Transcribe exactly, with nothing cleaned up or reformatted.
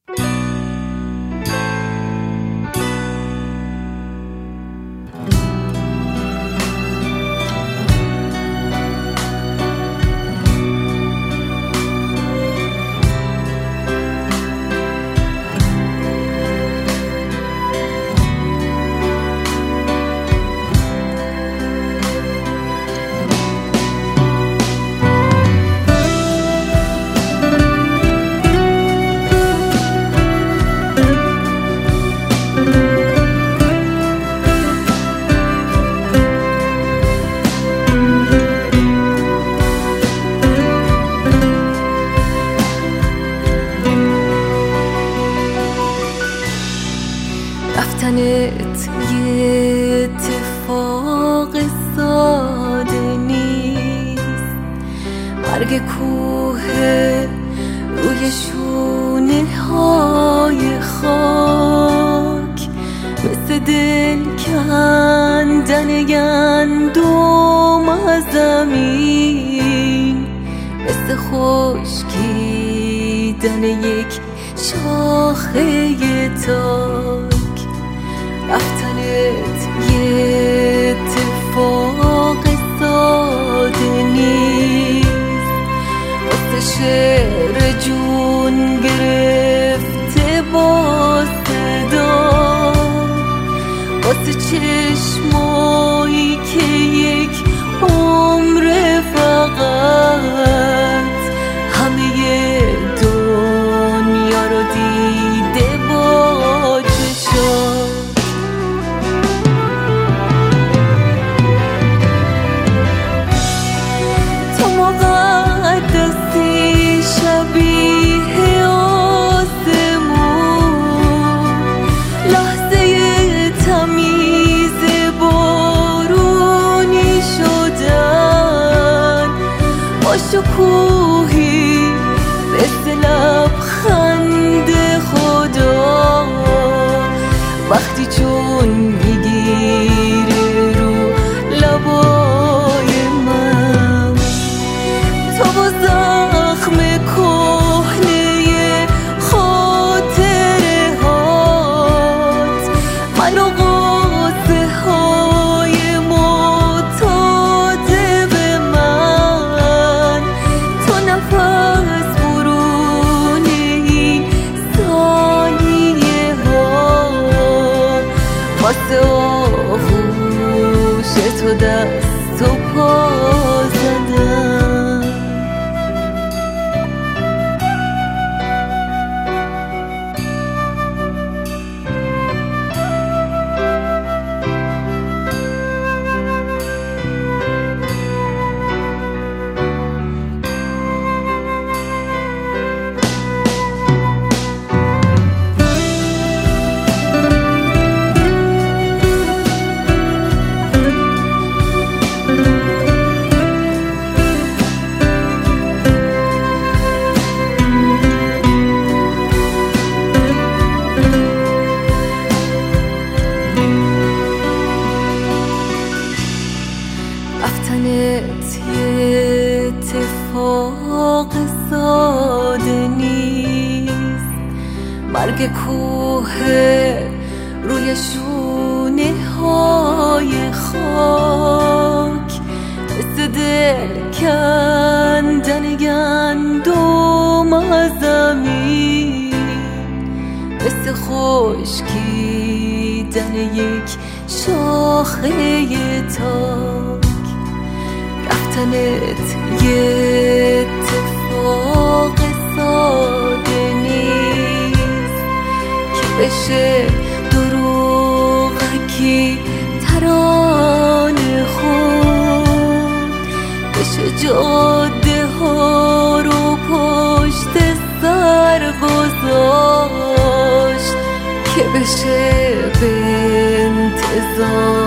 رفتنت یه اتفاق ساده نیست، مرگ کوه روی شونه های خاک، مثل دل کندن گندم از زمین، مثل خشکیدن یک شاخه تاک. رفتنت یه اتفاق ساده نیست، واسه شعر جون گرفته با صدا، واسه چشمایی که یک عمر فقط همه دنیا رو دیده با چشم. مقدسی شبیه آسمون، لحظه تمیز بارونی شدن، با شکوهی مثل لبخند خدا، وقتی چون میگیره رو لبای من، تو با زخم کهنه خاطره هات، من و قصه های معتاد به من، تو نفس برون این ثانیه ها، واسه آغوش تو دست و پا زدم. رفتنت یه اتفاق ساده نیست، مرگ کوه روی شونه های خاک، مثل دل کندن گندم از زمین، مثل خشکیدن یک شاخه تاک. رفتنت یه اتفاق ساده نیست که بشه دروغکی ترانه خون، بشه جاده ها رو پشت سر گذاشت، که بشه به انتظار